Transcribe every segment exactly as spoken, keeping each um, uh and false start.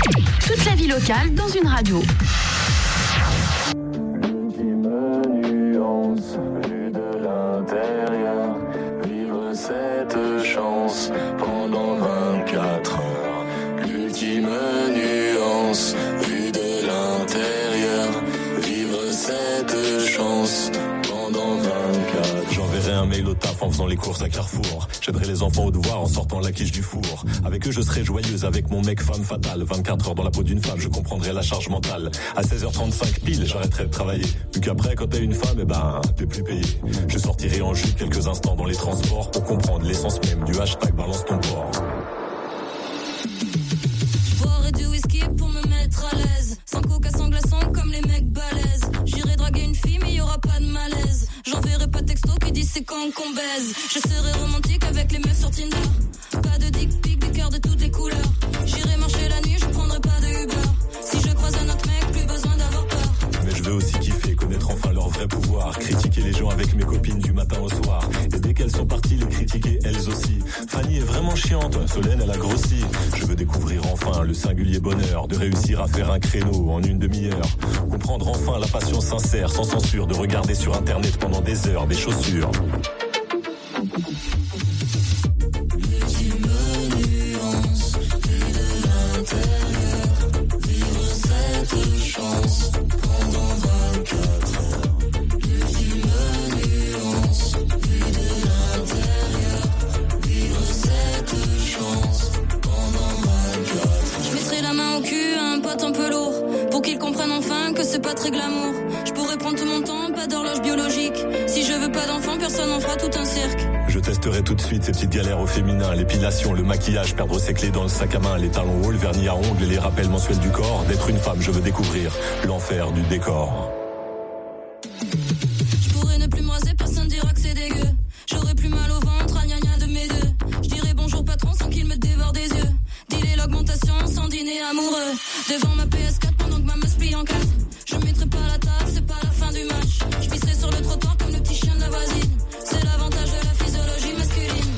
Toute la vie locale dans une radio. Vue de l'intérieur, vivre cette chance pendant vingt-quatre heures. L'ultime nuance, vue de l'intérieur, vivre cette chance pendant vingt-quatre. J'enverrai un mail au taf en faisant les courses à Carrefour. J'aiderai les enfants au devoir en sortant la quiche du four. Avec eux je serai joyeuse, avec mon mec femme fatale. vingt-quatre heures dans la peau d'une femme, je comprendrai la charge mentale. À seize heures trente-cinq pile, j'arrêterai de travailler. Vu qu'après quand t'es une femme, eh ben t'es plus payé. Je sortirai en jupe quelques instants dans les transports pour comprendre l'essence même du hashtag balance ton port. Boire du whisky pour me mettre à l'aise. Sans coca, sans glaçon comme les mecs balèzes. J'irai draguer une fille mais y aura pas de malaise. J'enverrai pas de texto qui dit c'est quand qu'on baise. Je serai romantique avec les meufs sur Tinder. Pas de dick pic, des cœurs de toutes les couleurs. J'irai marcher la nuit, je prendrai pas de Uber. Si je croise un autre mec, plus besoin d'avoir peur. Mais je veux aussi kiffer, connaître enfin leur vrai pouvoir. Critiquer les gens avec mes copines du matin au soir. Et dès qu'elles sont parties, les critiquer elles aussi. Fanny est vraiment chiante, Solène elle a grossi. Je veux découvrir enfin le singulier bonheur de réussir à faire un créneau en une demi-heure. Comprendre enfin la passion sincère, sans censure, de regarder sur internet pendant des heures des chaussures. Chance pendant vingt-quatre heures. L'ultime nuance, vue de l'intérieur, vivre cette chance pendant vingt-quatre heures. Je mettrai la main au cul à un pote un peu lourd pour qu'il comprenne enfin que c'est pas très glamour. Je pourrais prendre tout mon temps, pas d'horloge biologique. Si je veux pas d'enfant, personne en fera tout un cirque. Je testerai tout de suite ces petites galères au féminin. L'épilation, le maquillage, perdre ses clés dans le sac à main. Les talons hauts, le vernis à ongles et les rappels mensuels du corps. D'être une femme, je veux découvrir l'enfer du décor. Je pourrais ne plus me raser, personne dira que c'est dégueu. J'aurais plus mal au ventre, à gna gna de mes deux. Je dirais bonjour patron sans qu'il me dévore des yeux. Dealer l'augmentation sans dîner amoureux. Devant ma P S quatre pendant que ma meuf plie en quatre. Je mettrai pas la table, c'est pas la fin du match. Je pisserai sur le trottoir comme le petit chien de la voisine. C'est l'avantage de la physiologie masculine.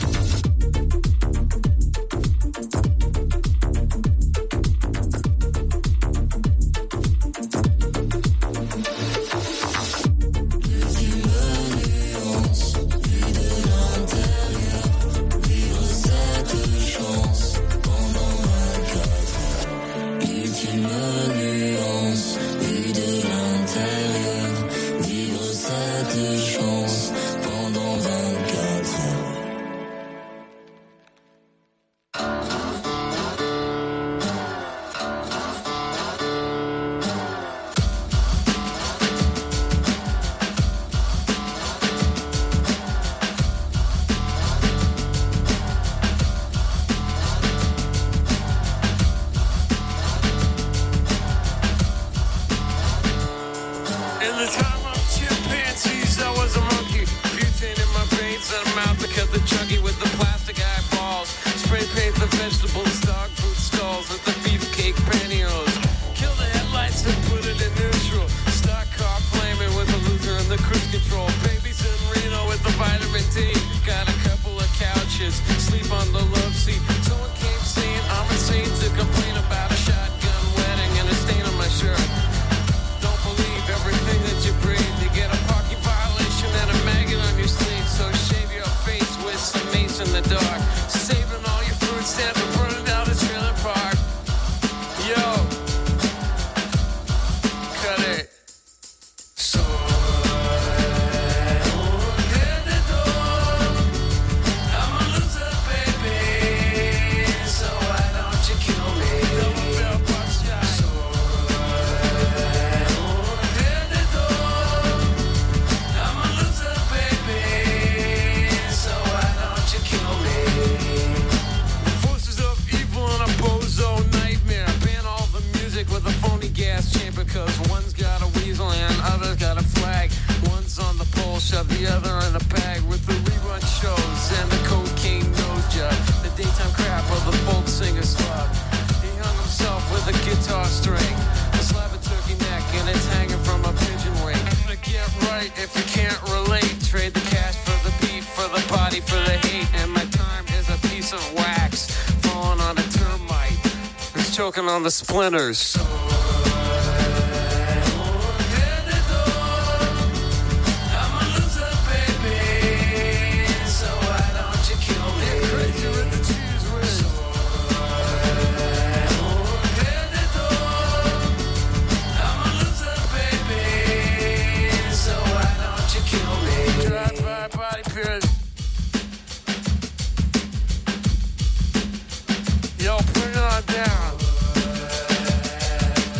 walking on the splinters. Yo, bring it on down.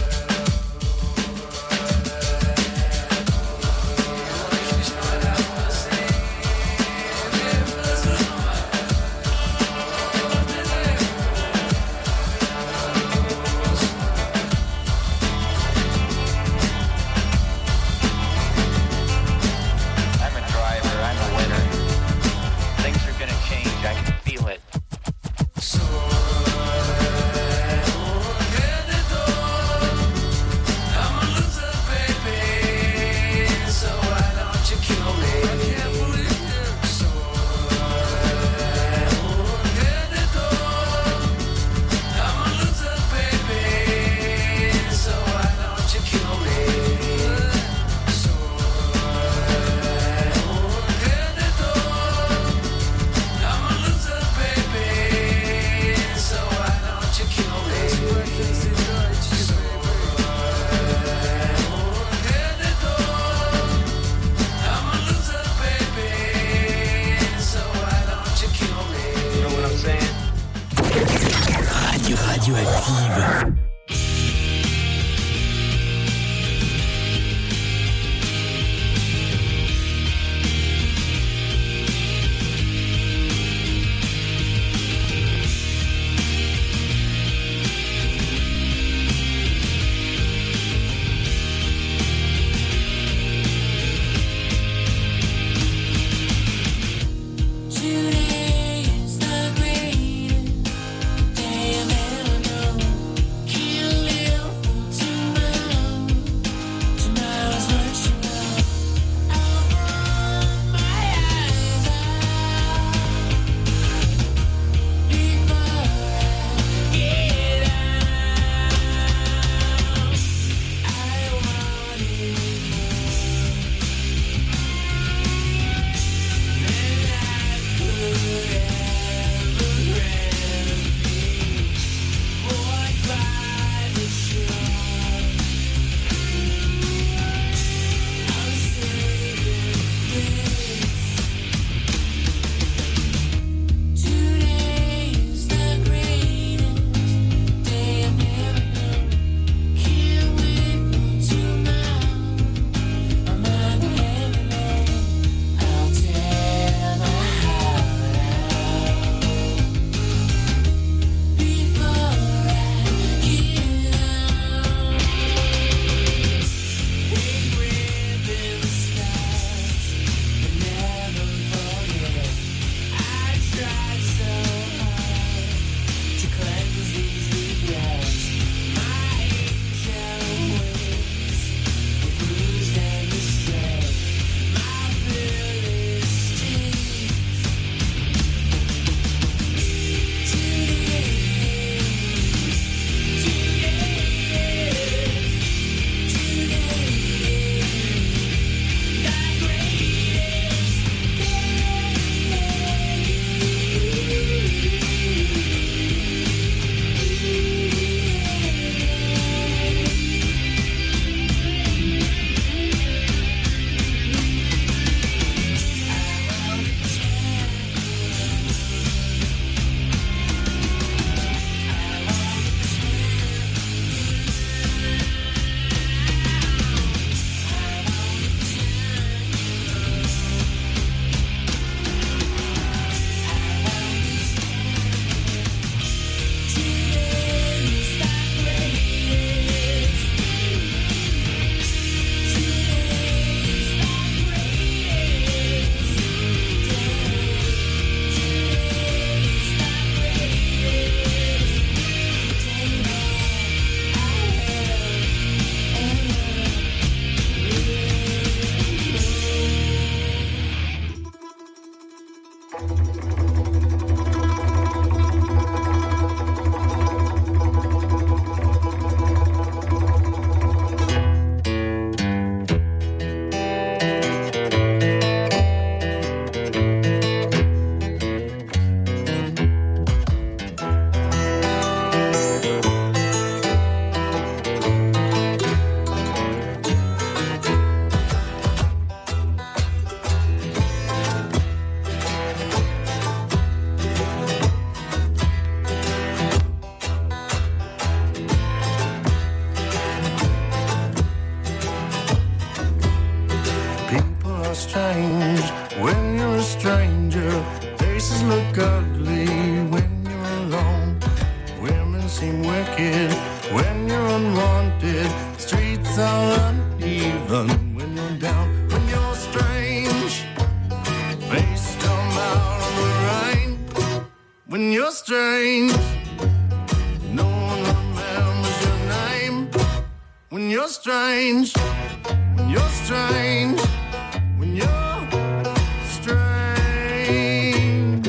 unwanted. Streets are uneven when you're down, when you're strange. Face come out of the rain when you're strange. No one remembers your name when you're strange. When you're strange. When you're strange.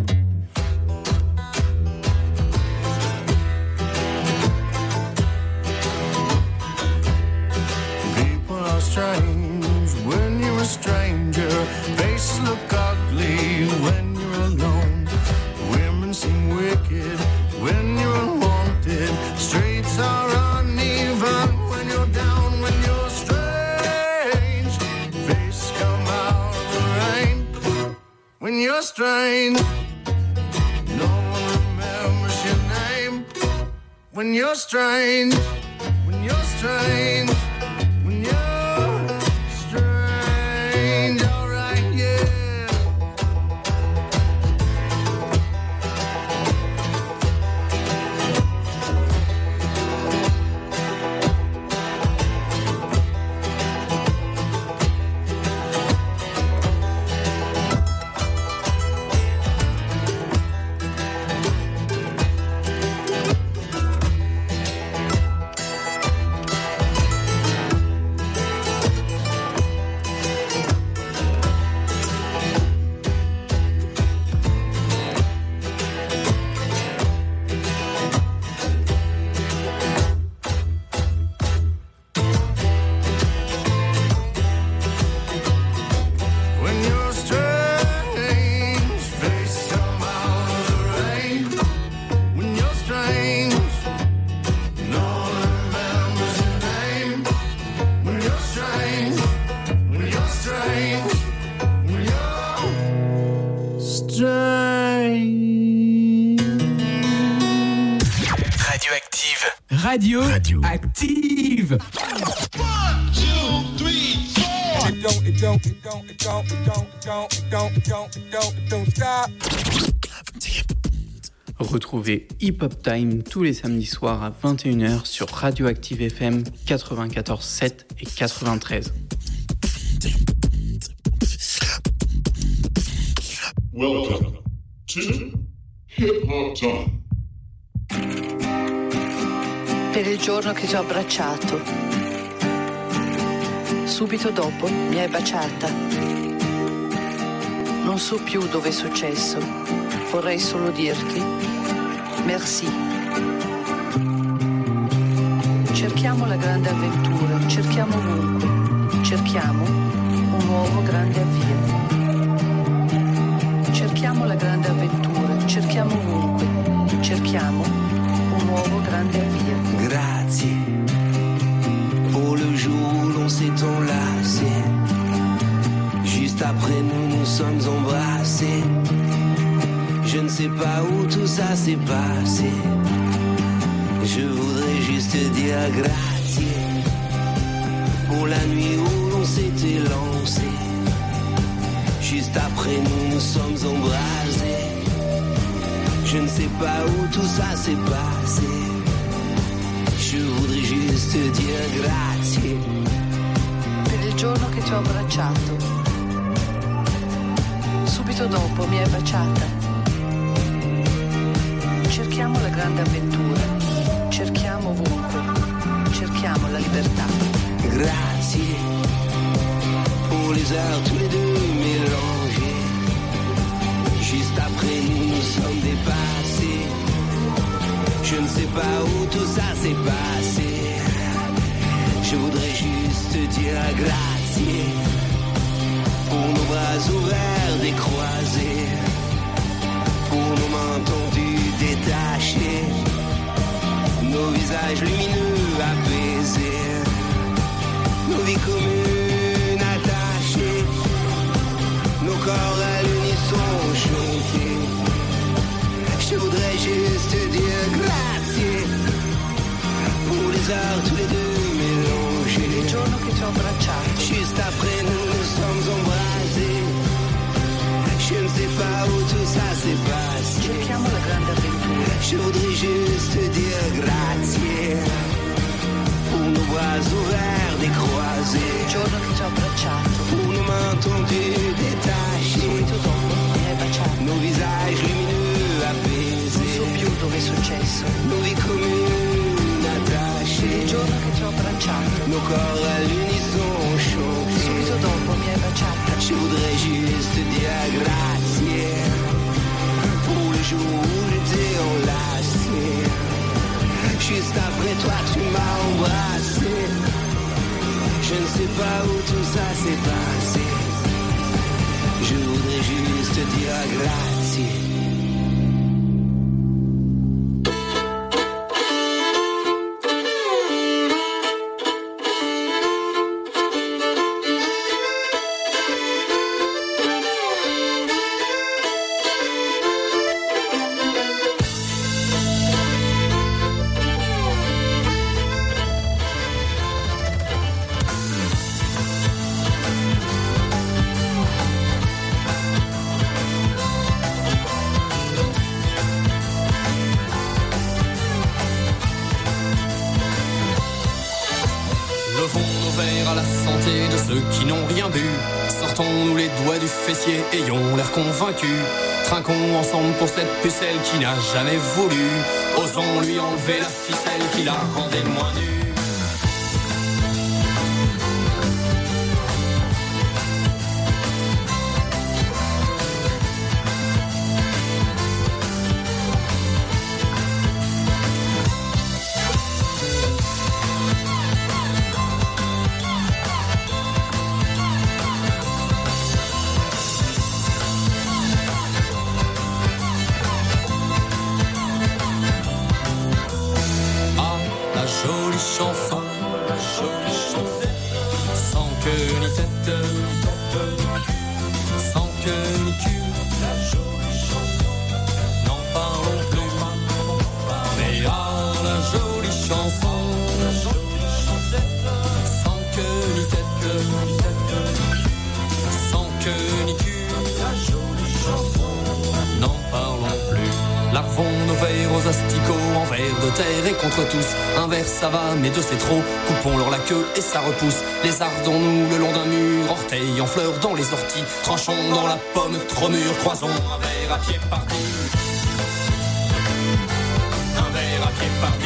People are strange when you're a stranger. Faces look ugly when you're alone. Women seem wicked when you're unwanted. Streets are uneven when you're down, when you're strange. Faces come out of the rain when you're strange. No one remembers your name when you're strange. When you're strange. When you're strange. Alright, yeah. When you're strange, face come out of the rain. When you're strange, no one remembers your name. When you're strange, when you're strange, when you're strange. Radioactive. Radio, Radio. Active. It don't, it don't, it don't, it don't, it don't, it don't, it don't, it don't, it don't, it don't stop. Retrouvez Hip Hop Time tous les samedis soirs à vingt et une heures sur Radioactive F M quatre-vingt-quatorze sept et quatre-vingt-treize. Welcome to Hip Hop Time. Per il giorno che ti ho abbracciato. Subito dopo mi hai baciata. Non so più dove è successo. Vorrei solo dirti merci. Cerchiamo la grande avventura, cerchiamo ovunque, cerchiamo un nuovo grande avvio. Cerchiamo la grande avventura, cerchiamo ovunque, cerchiamo un nuovo grande avvio. Grazie pour le jour où l'on s'est enlacé. Juste après nous nous sommes embrassés. Je ne sais pas où tout ça s'est passé. Je voudrais juste te dire grazie pour la nuit où l'on s'était lancé. Juste après nous nous sommes embrasés. Je ne sais pas où tout ça s'est passé. Je voudrais juste te dire grazie per il giorno che ti ho abbracciato. Subito dopo mi hai baciata. Cerchiamo la grande avventura, cerchiamo ovunque, cerchiamo la libertà. Grazie pour les heures tous les deux mélangées. Juste après nous nous sommes dépassés. Je ne sais pas où tout ça s'est passé. Je voudrais juste te dire grazie pour nos bras ouverts décroisés, pour nos mains tendues détachées, nos visages lumineux apaisés, nos vies communes attachées, nos corps à l'unisson chantés. Je voudrais juste te dire grazie pour les heures tous les deux mélangées. Il giorno che ti ho abbracciato. Juste après nous nous sommes embrasés. Je ne sais pas où tout ça s'est passé. Cerchiamo la grande avventura. Je voudrais juste te dire grazie corps à l'unisson chante. Subito dopo mi hai baciata. Je voudrais juste dire grazie pour le jour où j'étais enlacé. Juste après toi tu m'as embrassé. Je ne sais pas où tout ça s'est passé. Je voudrais juste dire grazie. Sortons-nous les doigts du fessier, ayons l'air convaincus. Trinquons ensemble pour cette pucelle qui n'a jamais voulu. Osons lui enlever la ficelle qui la rendait moins nue. Contre tous, un verre ça va, mais deux c'est trop. Coupons-leur la queue et ça repousse. Les ardons-nous le long d'un mur, orteils en fleurs dans les orties. Tranchons dans la pomme trop mûre, croisons un verre à pied parti. Un verre à pied parti.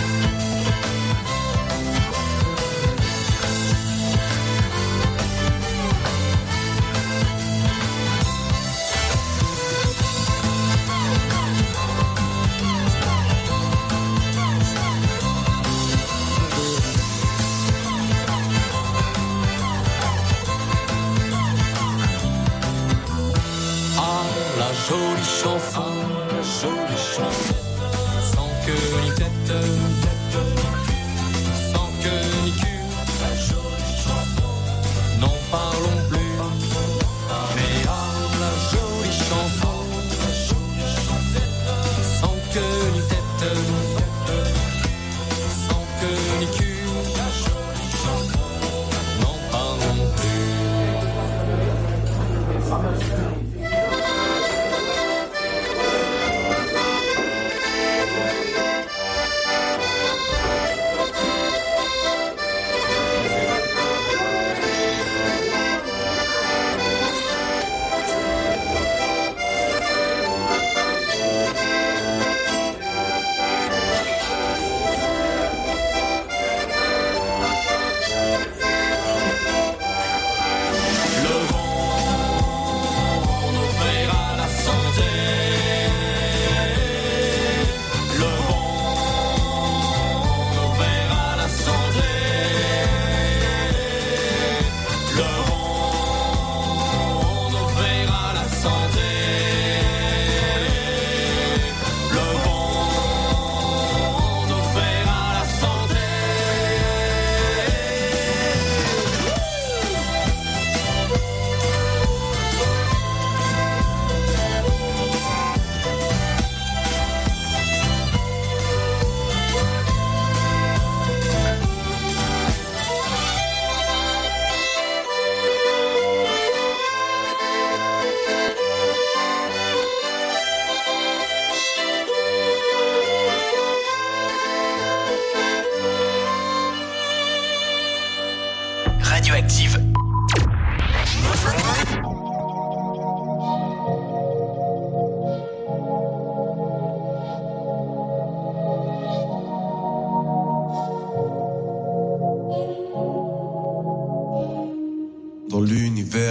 Jolie chanson, jolie chanson, sans queue ni tête, sans queue ni cul, la jolie chanson, n'en parlons plus, mais à la jolie chanson, sans queue ni tête, sans queue ni cul, la jolie chanson, n'en parlons plus. Radioactive.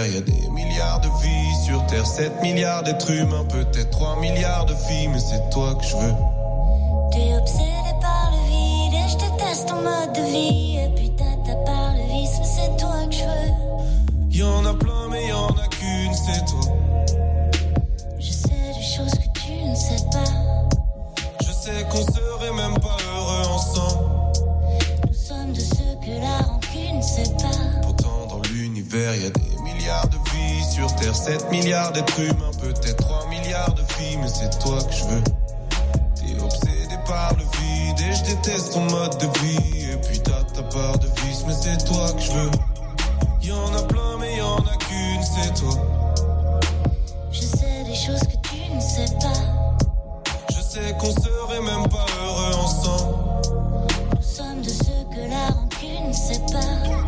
l'univers, y a des milliards de vies sur Terre, sept milliards d'êtres humains, peut-être trois milliards de filles, mais c'est toi que je veux. T'es obsédé par le vide et je déteste ton mode de vie. Et puis t'as par le vice, mais c'est toi que je veux. Y'en a plein, mais y'en a qu'une, c'est toi. Je sais des choses que tu ne sais pas. Je sais qu'on serait même pas heureux ensemble. Nous sommes de ceux que la rancune sépare. Pourtant dans l'univers y a des milliards de vies sur Terre, sept milliards d'êtres humains, peut-être trois milliards de filles, mais c'est toi que je veux. T'es obsédé par le vide et je déteste ton mode de vie. Et puis t'as ta part de vice, mais c'est toi que je veux. Y'en a plein, mais y'en a qu'une, c'est toi. Je sais des choses que tu ne sais pas. Je sais qu'on serait même pas heureux ensemble. Nous sommes de ceux que la rancune sépare.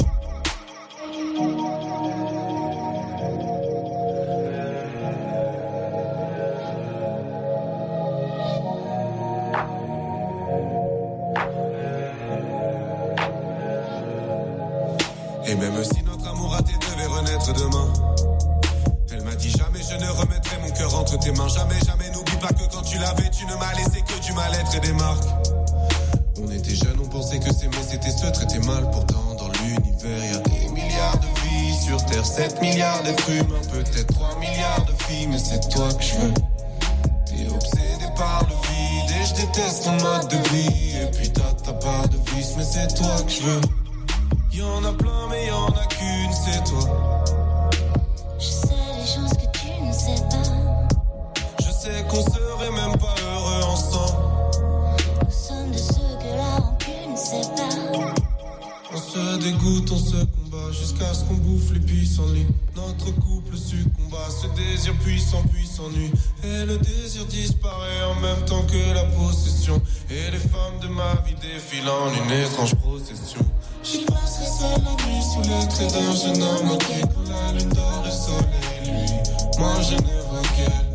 Et même si notre amour raté devait renaître demain, elle m'a dit jamais je ne remettrai mon cœur entre tes mains. Jamais, jamais, n'oublie pas que quand tu l'avais, tu ne m'as laissé que du mal-être et des marques. On était jeunes, on pensait que s'aimer c'était se traiter mal. Pourtant dans l'univers y a des milliards de vies sur Terre, sept milliards d'êtres humains, peut-être trois milliards de filles, mais c'est toi que je veux. T'es obsédé par le vide et je déteste ton mode de vie. Et puis t'as ta part de vice, mais c'est toi que je veux. Y'en a plein, mais y'en a qu'une, c'est toi. Je sais des choses que tu ne sais pas. Je sais qu'on serait même pas heureux ensemble. Nous sommes de ceux que la rancune sépare. On se dégoûte, on se combat jusqu'à ce qu'on bouffe les pissenlits. Notre couple succomba, ce désir puissant puis s'ennuie. Et le désir disparaît en même temps que la possession. Et les femmes de ma vie défilent en une étrange procession. J'y passerai seul la nuit sous les traits d'un jeune homme manqué. Quand la lune dort et le soleil lui, moi je ne vois qu'elle.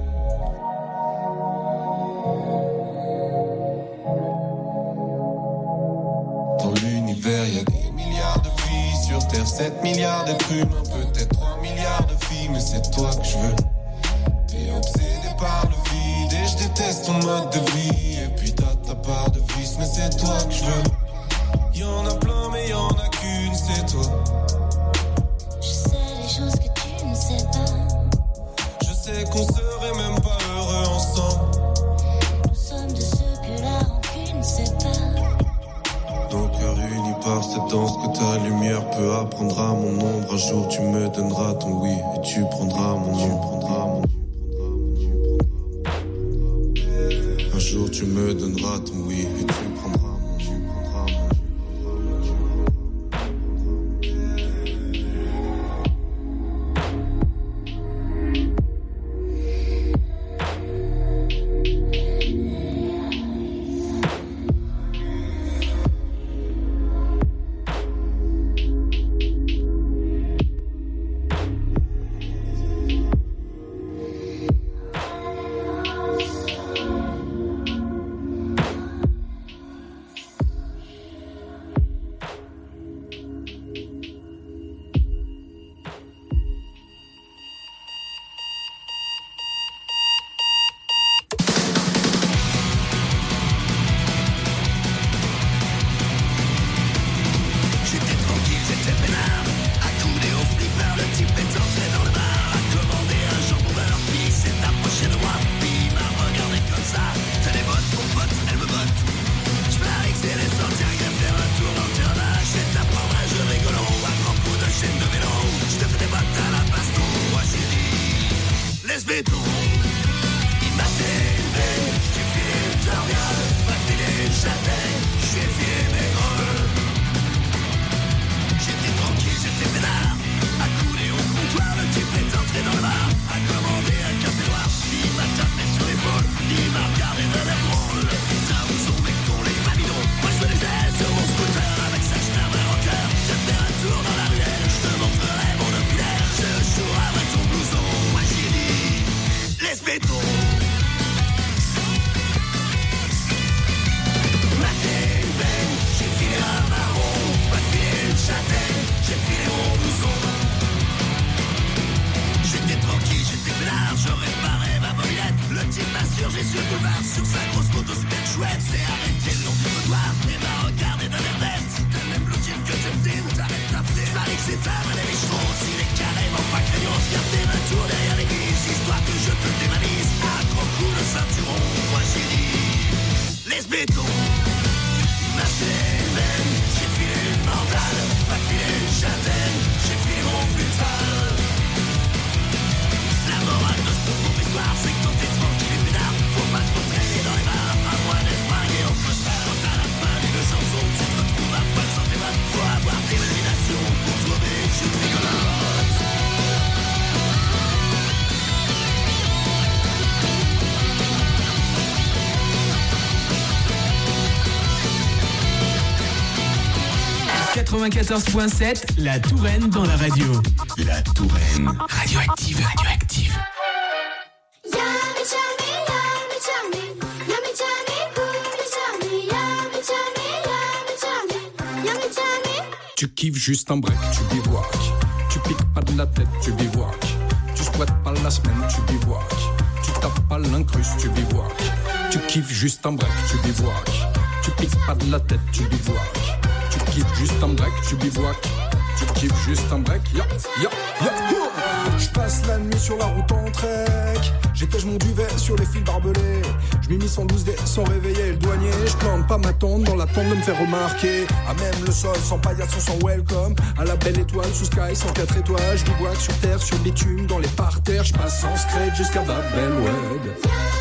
Dans l'univers y a des milliards de vies sur Terre, sept milliards d'êtres humains, peut-être trois milliards de filles, mais c'est toi que je veux. T'es obsédé par le vide et je déteste ton mode de vie. Et puis t'as ta part de vice, mais c'est toi que je veux. Y'en a plein, mais y'en a qu'une, c'est toi. Je sais des choses que tu ne sais pas. Je sais qu'on serait même pas heureux ensemble. Nous sommes de ceux que la rancune sépare. Nos cœurs unis par cette danse que ta lumière peut apprendre à mon ombre. Un jour tu me donneras ton oui et tu prendras mon nom. Un jour tu me donneras ton oui et tu prendras mon nom. quatre-vingt-quatorze point sept, la Touraine dans la radio. La Touraine. Radioactive, radioactive. Tu kiffes juste un break, tu bivouac. Tu piques pas de la tête, tu bivouac. Tu squattes pas la semaine, tu bivouac. Tu tapes pas l'incruste, tu bivouac. Tu kiffes juste un break, tu bivouac. Tu piques pas de la tête, tu bivouac. Tu kiffes juste un break, tu bivouac. Tu kiffes juste un break, ya, ya, ya. Je passe la nuit sur la route en trek. J'étège mon duvet sur les fils barbelés. Je m'y mis cent douze dés sans réveiller le douanier. Je plante pas ma tente dans l'attente de me faire remarquer. À même le sol, sans paillasson, sans welcome. À la belle étoile, sous sky, sans quatre étoiles. Je bivouac sur terre, sur bitume, dans les parterres. Je passe en straight jusqu'à Babelwed.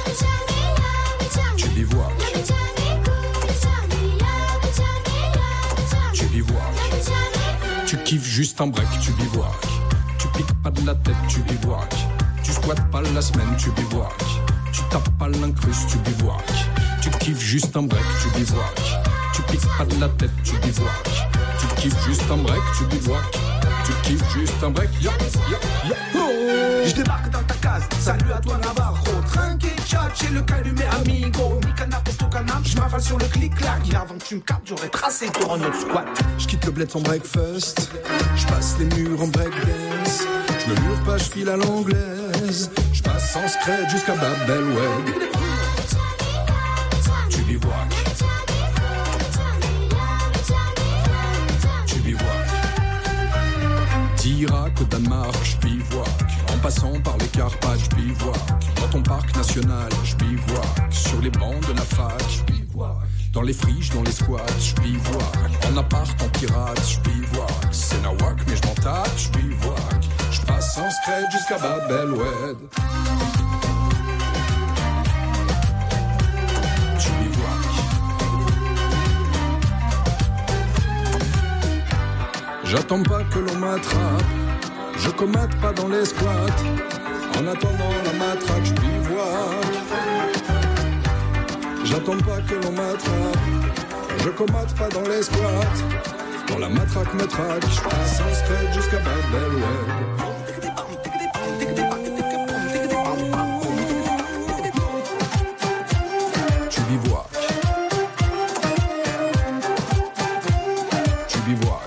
Tu bivouac. Tu bivouac. Tu kiffes juste un break, tu bivouac. Tu piques pas de la tête, tu bivouac. Tu squattes pas la semaine, tu bivouac. Tu tapes pas l'incruste, tu bivouac. Tu kiffes juste un break, tu bivouac. Tu piques pas de la tête, tu bivouac. Tu kiffes juste un break, tu bivouac. Tu kiffes juste un break, ya, ya, ya. Oh. Je débarque dans ta case, salut à toi Navarro. Tranquille chat, j'ai le calumet amigo. Mi canap, esto canap, je m'avale sur le clic-clac. Et avant que tu me captes, j'aurais tracé pour un autre squat. Je quitte le bled sans breakfast. Je passe les murs en breakdance. Je me mure pas, je file à l'anglaise. Je passe en scred jusqu'à Babelwed. Tu bivouac. Tu bivouac. d'Irak au Danemark, je bivouac. En passant par les Carpates, je bivouac. Dans ton parc national, je bivouac. Sur les bancs de la fac, je bivouac. Dans les friches, dans les squats, je bivouac. En appart, en pirate, je bivouac. C'est nawak, mais je m'en tape, je bivouac. Je passe en scred jusqu'à Babelwed. Tu bivouac. J'attends pas que l'on m'attrape. Je commate pas dans les squats. En attendant la matraque, je bivouac. J'attends pas que l'on m'attrape. Je commate pas dans les squats. Quand la matraque me traque, je passe en scred jusqu'à Babelwed. Tu bivouac. Tu bivouac.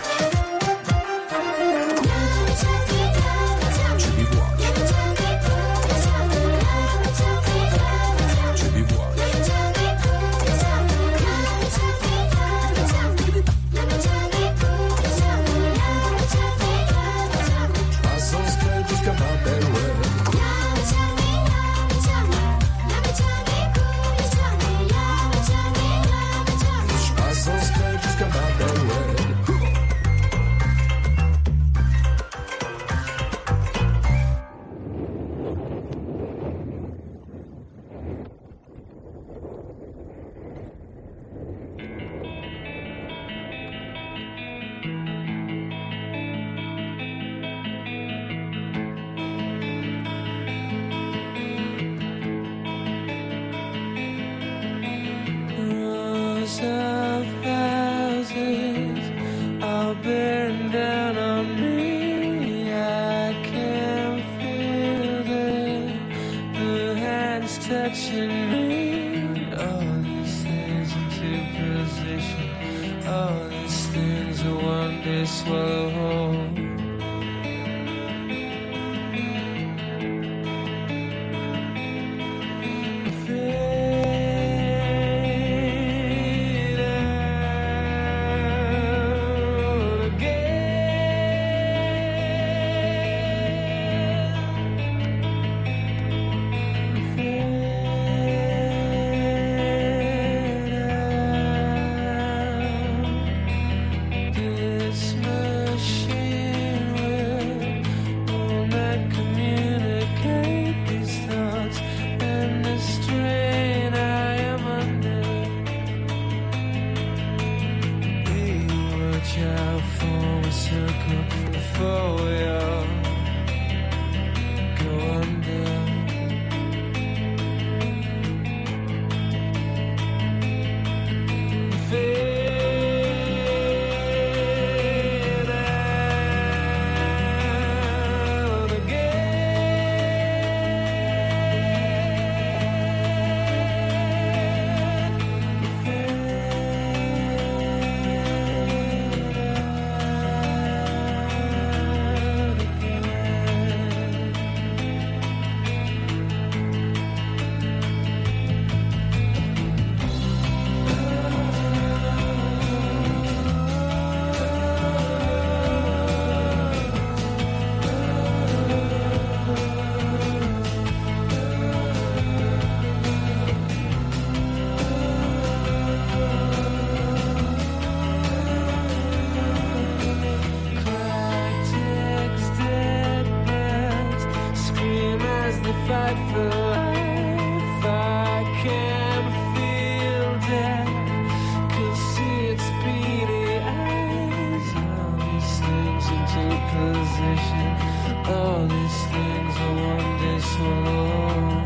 these things are one day swallow.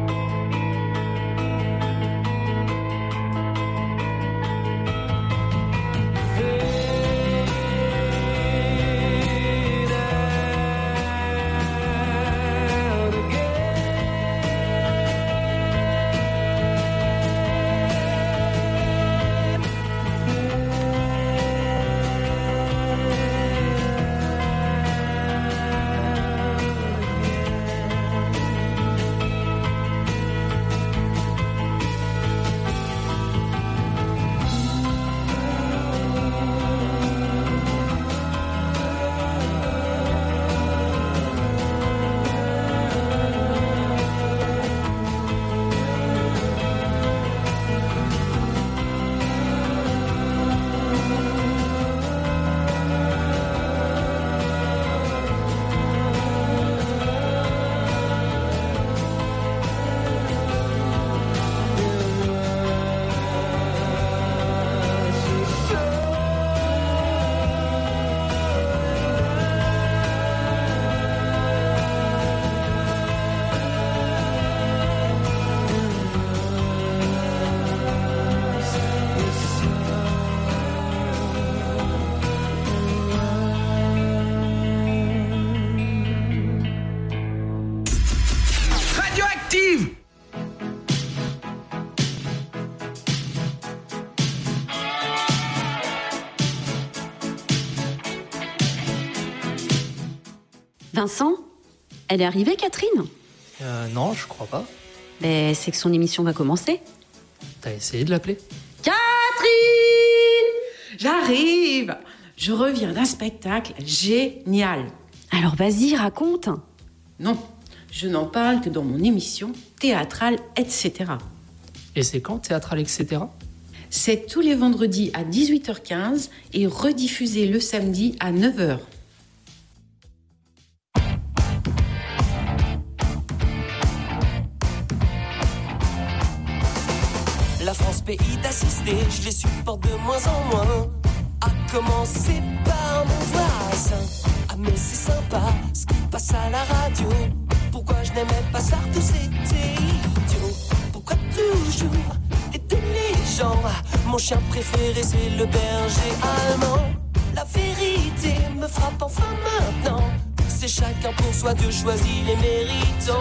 Vincent, elle est arrivée, Catherine ? Euh, non, je crois pas. Ben, c'est que son émission va commencer. T'as essayé de l'appeler ? Catherine ! J'arrive ! Je reviens d'un spectacle génial. Alors vas-y, raconte. Non, je n'en parle que dans mon émission théâtrale, et cetera. Et c'est quand, théâtrale, et cetera ? C'est tous les vendredis à dix-huit heures quinze et rediffusé le samedi à neuf heures. La France, pays d'assister, je les supporte de moins en moins. À commencer par mon voisin. Ah mais c'est sympa, ce qui passe à la radio. Pourquoi je n'aimais pas ça, tout c'était idiot. Pourquoi toujours aider les gens? Mon chien préféré c'est le berger allemand. La vérité me frappe enfin maintenant. C'est chacun pour soi, Dieu choisit les méritants.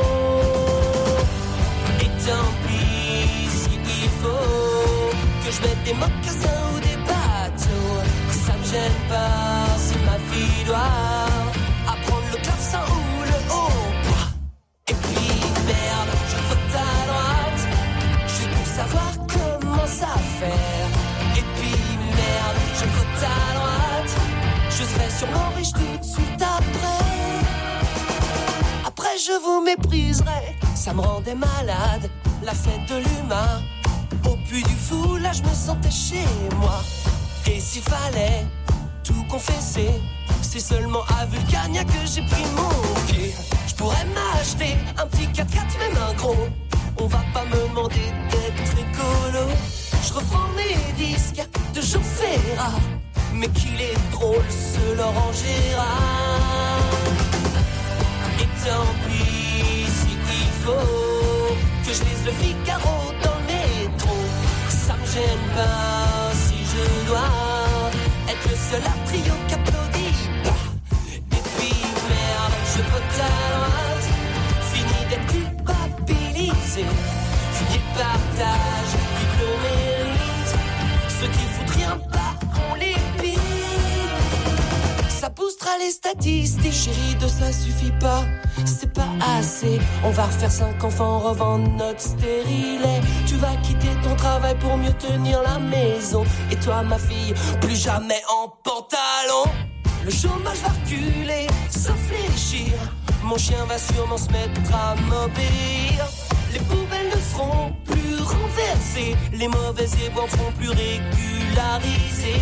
Et tant pis si il faut que je mette des mocassins ou des bateaux. Ça me gêne pas si ma fille doit apprendre le clavecin ou le hautbois. Et puis merde, je vote à droite juste pour savoir comment ça faire. Et puis merde, je vote à droite, je serai sûrement riche tout de suite après. Après je vous mépriserai, ça me rendait malade. La fête de l'humain, au puits du fou, là je me sentais chez moi. Et s'il fallait tout confesser, c'est seulement à Vulcania que j'ai pris mon pied. Je pourrais m'acheter un petit quatre-quatre, même un gros. On va pas me demander d'être écolo. Je reprends mes disques de Jean Ferrat, mais qu'il est drôle ce Laurent Gérard. Et tant pis si il faut que je lise le Figaro dans le métro. Ça me gêne pas si je dois être le seul à trio qui applaudit pas. Et puis merde, je vote à droite, fini d'être culpabilisé. Fini le partage, vive le mérite. Ceux qui foutent rien pas, on les pire. Ça boostera les statistiques. Chérie, de ça suffit pas, c'est pas assez. On va refaire cinq enfants, revendre notre stérilet. Tu vas quitter ton travail pour mieux tenir la maison. Et toi ma fille, plus jamais en pantalon. Le chômage va reculer, sans fléchir. Mon chien va sûrement se mettre à m'obéir. Les poubelles ne seront plus renversées, les mauvais éboueurs seront plus régularisés.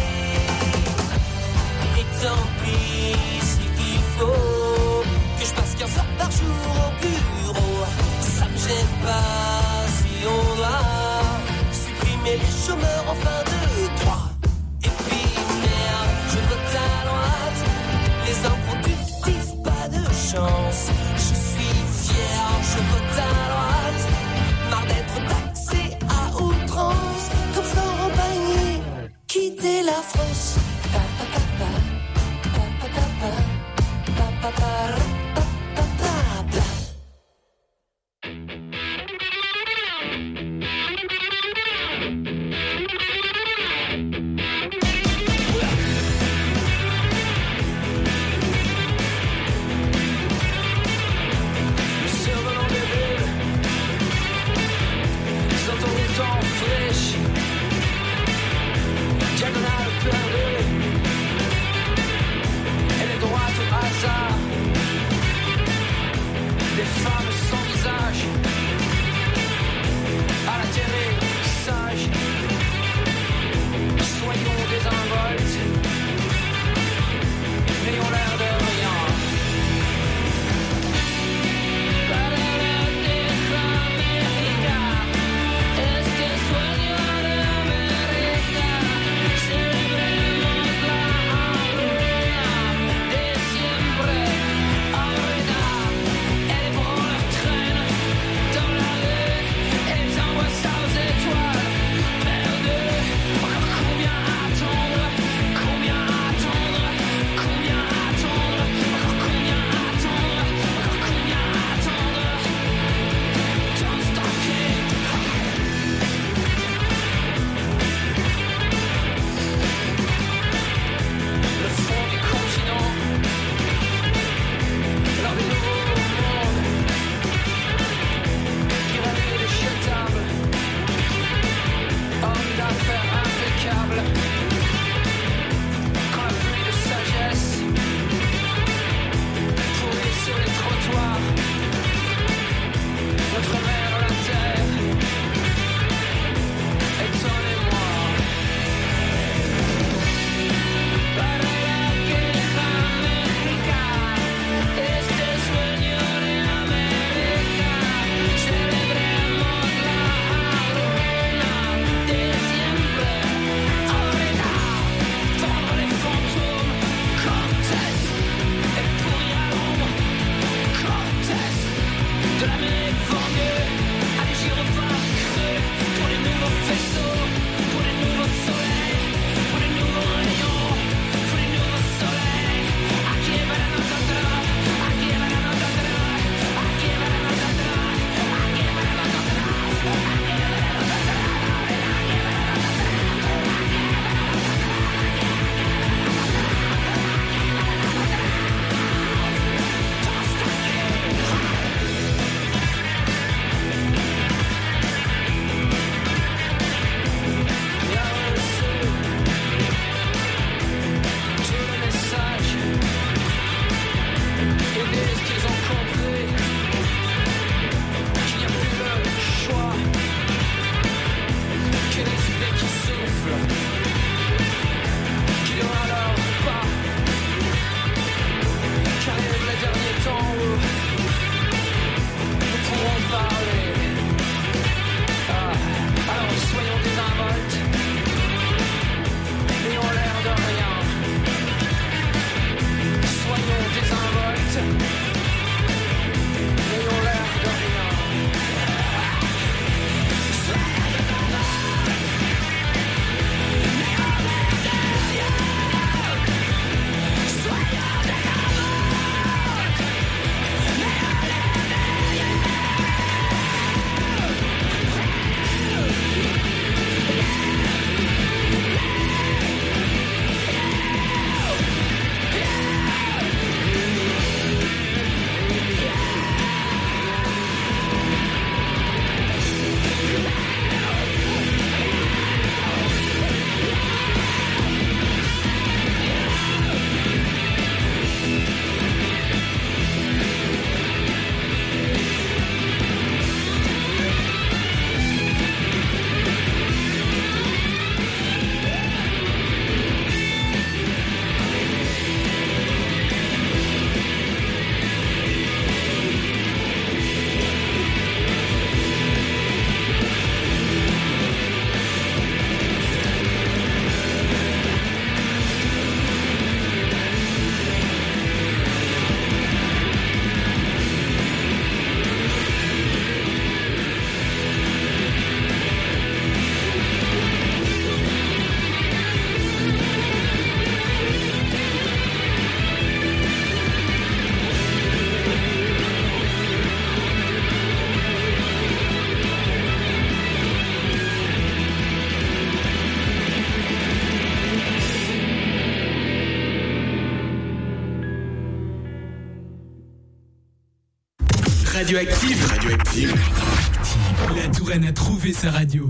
Et tant pis si il faut que je passe quinze heures par jour au bureau. Ça me gêne pas si on doit supprimer les chômeurs en fin de droit. Et puis merde, je vote à droite, les improductifs, pas de chance. Radioactive. Radioactive. La Touraine a trouvé sa radio.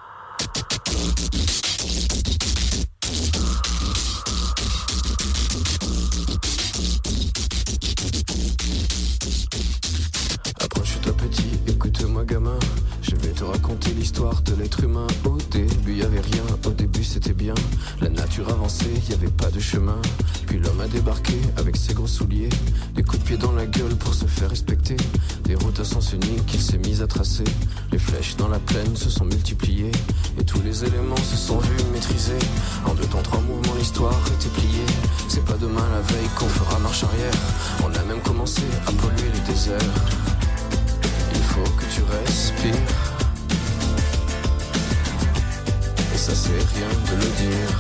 Approche-toi petit, écoute-moi gamin. Je vais te raconter l'histoire de l'être humain. Au début y avait rien, au début c'était bien. La nature avançait, y avait pas de chemin. Puis l'homme a débarqué avec ses gros souliers. Des coups de pied dans la gueule pour se faire respecter. Des routes à sens unique qu'il s'est mis à tracer. Les flèches dans la plaine se sont multipliées. Et tous les éléments se sont vus maîtrisés. En deux temps, trois mouvements, l'histoire était pliée. C'est pas demain la veille qu'on fera marche arrière. On a même commencé à polluer les déserts. Il faut que tu respires. Et ça c'est rien de le dire.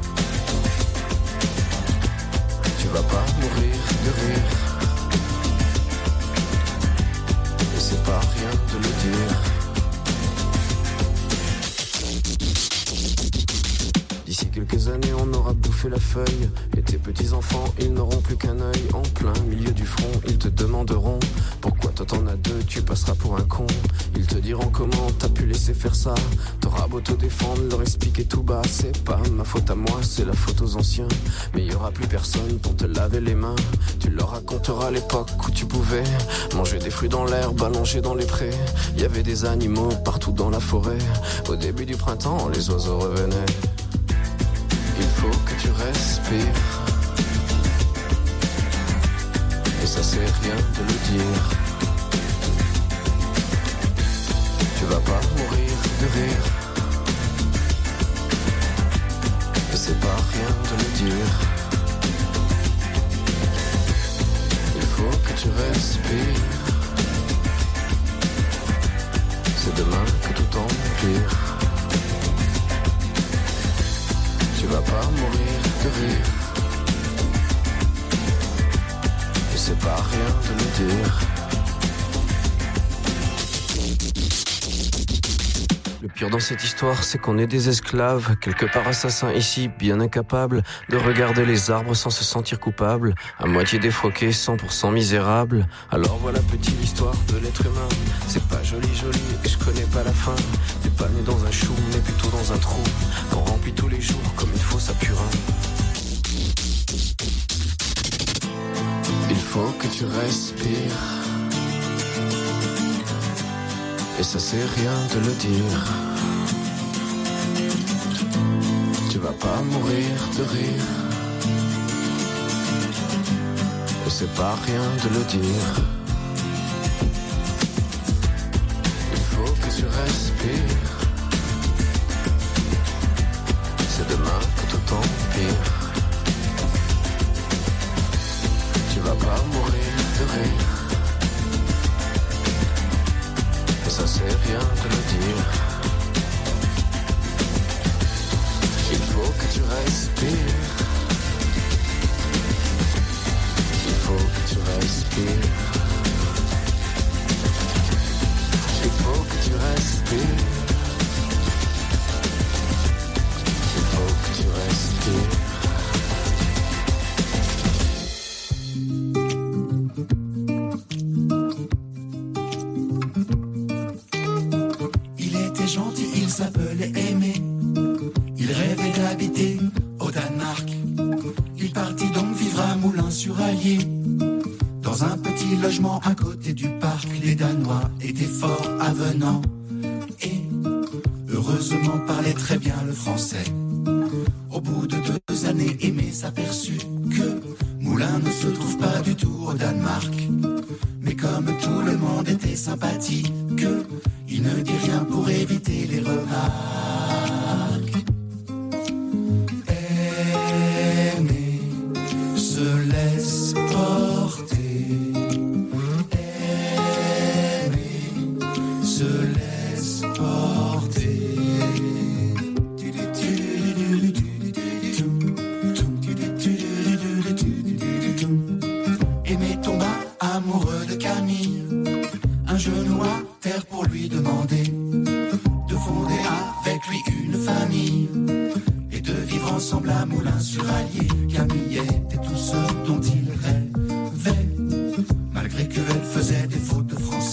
Tu vas pas mourir de rire. Et c'est pas rien de le dire. D'ici quelques années on aura bouffé la feuille. Et tes petits enfants ils n'auront plus qu'un œil. En plein milieu du front ils te demanderont pourquoi toi t'en as deux, tu passeras pour un con. Ils te diront comment t'as pu laisser faire ça. T'auras beau te défendre, leur expliquer tout bas. C'est pas ma faute à moi, c'est la faute aux anciens. Mais y aura plus personne pour te laver les mains. Tu leur raconteras l'époque où tu pouvais manger des fruits dans l'herbe, allonger dans les prés. Y avait des animaux partout dans la forêt. Au début du printemps, les oiseaux revenaient. Il faut que tu respires. Et ça c'est rien de le dire. Tu vas pas mourir de rire. Et c'est pas rien de le dire. Il faut que tu respires. C'est demain que tout empire. Tu vas pas mourir de rire. Et c'est pas rien de le dire. Le pire dans cette histoire, c'est qu'on est des esclaves, quelque part assassins ici, bien incapables de regarder les arbres sans se sentir coupables, à moitié défroqués, cent pour cent misérables. Alors voilà petite histoire de l'être humain. C'est pas joli joli et je connais pas la fin. T'es pas né dans un chou, mais plutôt dans un trou qu'on remplit tous les jours comme une fosse à purin. Il faut que tu respires. Et ça c'est rien de le dire. Tu vas pas mourir de rire. Et c'est pas rien de le dire. Il faut que tu respires. C'est demain que tout empire. Tu vas pas mourir de rire. Ça c'est rien de le dire. Il faut que tu respires. Il faut que tu respires. Il faut que tu respires. Il faut que tu respires. S'appelait Aimé, il rêvait d'habiter au Danemark. Il partit donc vivre à Moulins-sur-Allier, dans un petit logement à côté du parc. Les Danois étaient fort avenants et heureusement parlaient très bien le français. Au bout de deux années, Aimé s'aperçut que Moulins ne se trouve pas du tout au Danemark. Mais comme tout le monde était sympathique, il ne dit rien pour éviter les remarques. Aimer se laisse porter. Aimer se laisse porter. Aimé tomba amoureux de Camille, un genou à terre pour lui demander de fonder avec lui une famille et de vivre ensemble à Moulins-sur-Allier. Camille était tout ce dont il rêvait, malgré qu'elle faisait des fautes de français.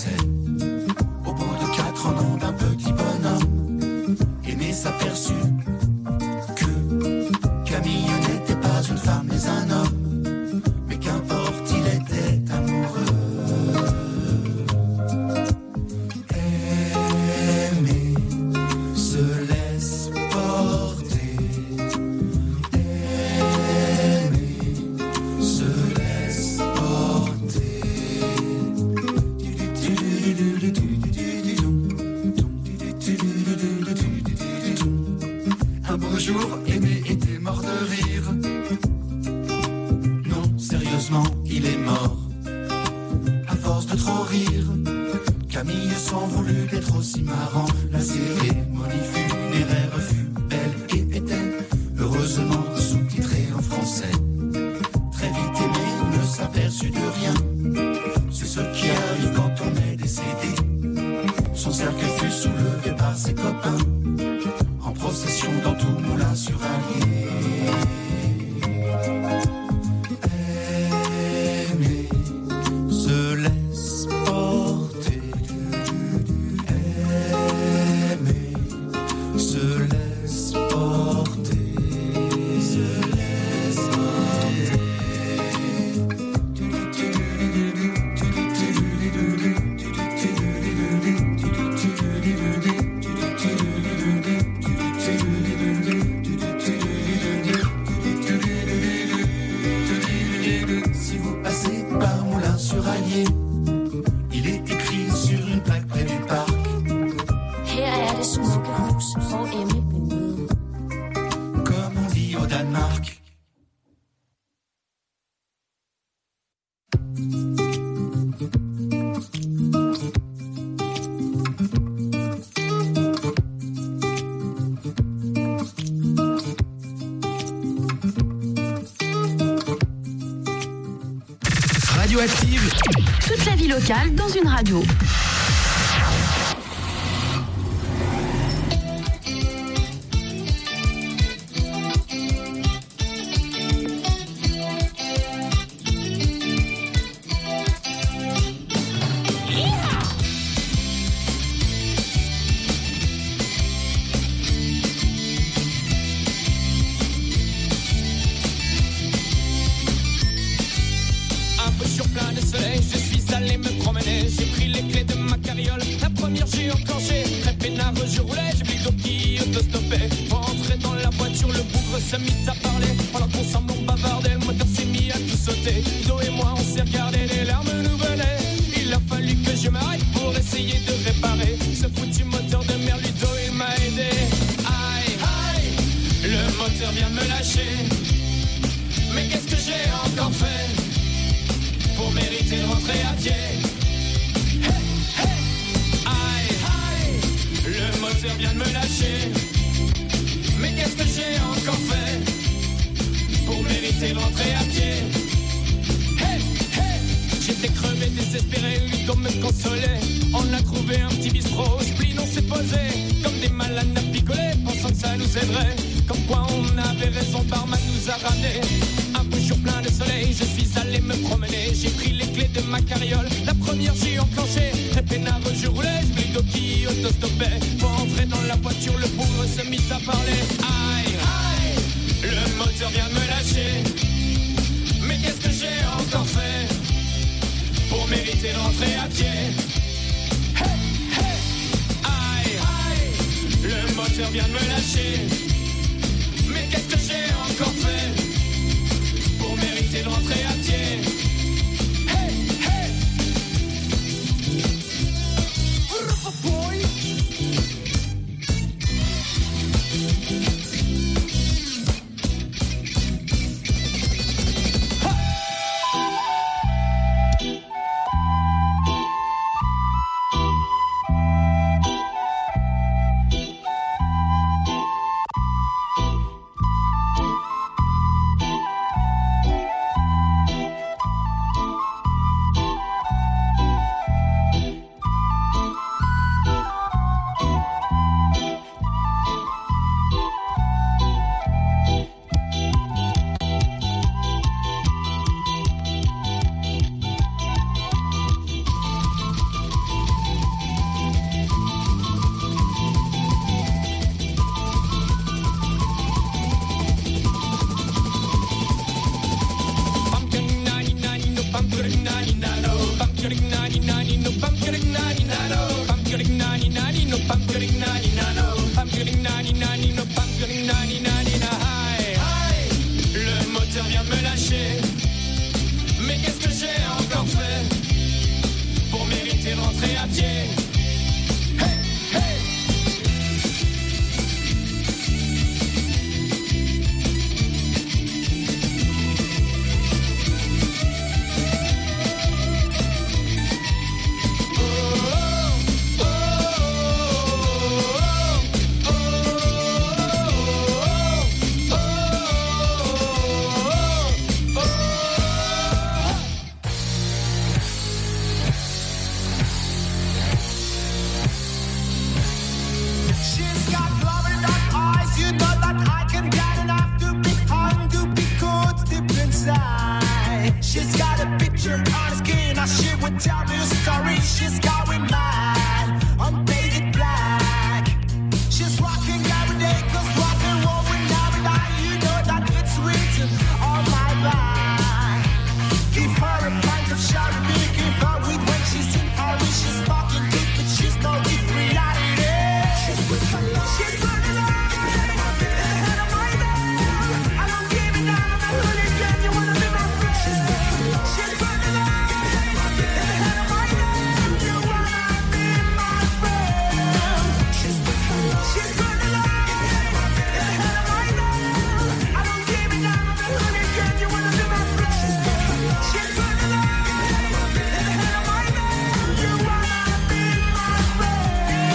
jamais un homme, mais qu'importe, il était amoureux. Aimer se laisse porter. Aimer se laisse porter. Un beau jour, Aimé était mort de rire. Non, sérieusement, il est mort. À force de trop rire, Camille s'en voulut d'être aussi marrant. La cérémonie funéraire fut belle et était heureusement sous-titrée en français. Très vite Aimé ne s'aperçut de rien. C'est ce qui arrive quand on est décédé. Son cercueil fut soulevé par ses copains en procession dans tout moulin sur Allier. Aimer se laisse porter. Aimer se laisse porter. Se laisse porter. Si vous passez par Moulins-sur-Allier, il est écrit sur une plaque près du parc. Her er det smukke hus, hvor Emmy blev møde. Comme on dit au Danemark. Radioactive. Toute la vie locale dans une radio. Un peu sur plein de soleil, je suis allé me promener. J'ai pris les clés de ma carriole, la première j'ai enclenché. Très peinard, je roulais, j'ai plutôt qui auto-stoppait. Pour entrer dans la voiture, le bougre se mit à parler. Pendant qu'ensemble on bavardait, le moteur s'est mis à tout sauter. Ludo et moi on s'est regardé, les larmes nous venaient. Il a fallu que je m'arrête pour essayer de réparer ce foutu moteur de merde. Ludo il m'a aidé. Aïe, aïe, le moteur vient de me lâcher. Mais qu'est-ce que j'ai encore fait pour mériter de rentrer à pied? Hey, hey, aïe, aïe, le moteur vient de me lâcher. Mais qu'est-ce que j'ai encore fait pour mériter de rentrer à pied? Hey, hey, j'étais crevé, désespéré, Ludo me consolait. On a trouvé un petit bistrot, au spleen on s'est posé comme des malades à picoler, pensant que ça nous aiderait. Comme quoi on avait raison, barman nous a ramené. Un beau jour plein de soleil, je suis allé me promener. J'ai pris les clés de ma carriole, la première j'ai enclenché. Très peinard, je roulais, je Ludo qui auto-stoppait. Pour entrer dans la voiture, le bougre se mit à parler. Aïe, aïe, le moteur vient de me lâcher. Mais qu'est-ce que j'ai encore fait pour mériter de rentrer à pied? Hey, hey, aïe, aïe, le moteur vient de me lâcher. Mais qu'est-ce que j'ai encore fait pour mériter de rentrer à pied? Hey, hey, boy. me lâcher. Mais qu'est-ce que j'ai encore fait pour mériter de rentrer à pied? Hey, hey! She's got a picture on her skin, now she would tell me a story. She's going mad, unfaded black. She's rocking every day, cause rock and roll will never die. You know that it's written on my back. Give her a pint of Chardonnay, give her weed when she's in Paris. She's fucking deep, but she's no deep reality. She's with her love. She's running around ahead of my love. I don't give it down, I'm a hooligan, you wanna be my friend. She's running ahead of my love. You wanna be my friend. She's she's running ahead of my love. I don't give it down, I'm a hooligan, you wanna be my friend. She's running ahead of my love. You wanna be my friend.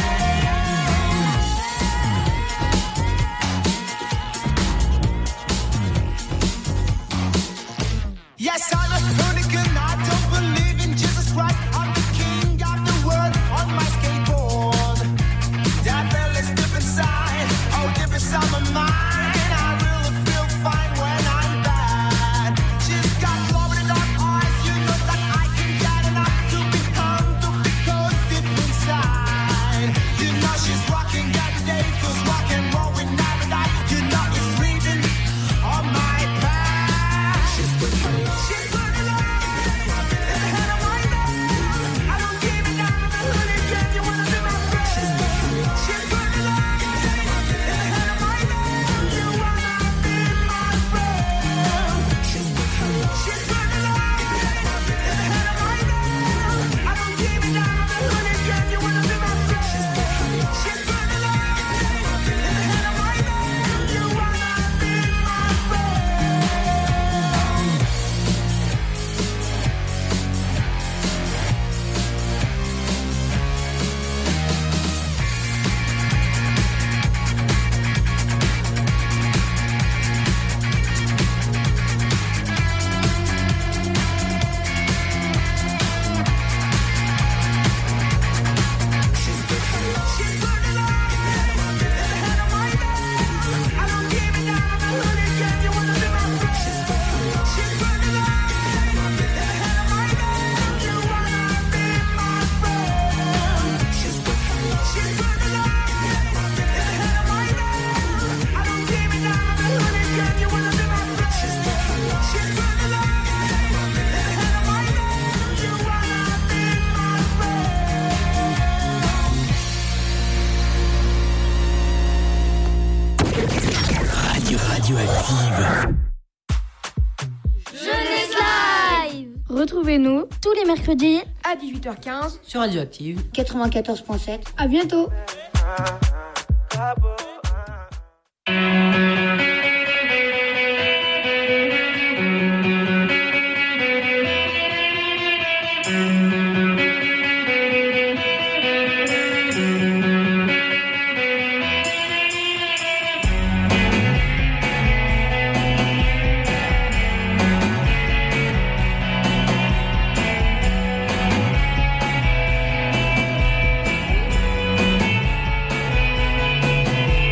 Yes, I'm a hooligan, I don't believe in Jesus Christ. I'm the king of the world on my skateboard. Devil is deep inside, oh deep inside my mind. I really feel fine when I'm bad. She's got glowing dark eyes, you know that I can get enough to be hung, to be cold deep inside. You know she's rocking every day, cause rock and roll will never die. You know it's written on my past. She's with her love. She's running ahead of my love. I don't give it down, I'm a hooligan, you wanna be my friend. She's running ahead of my love. You wanna be my friend. She's she's running ahead of my love. I don't give it down, I'm a hooligan, you wanna be my friend. She's running ahead of my love. You wanna be my friend. Radio Radioactive. Jeunesse Live. Retrouvez-nous tous les mercredis à dix-huit heures quinze sur Radioactive quatre-vingt-quatorze virgule sept. À bientôt. She's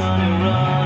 run, run.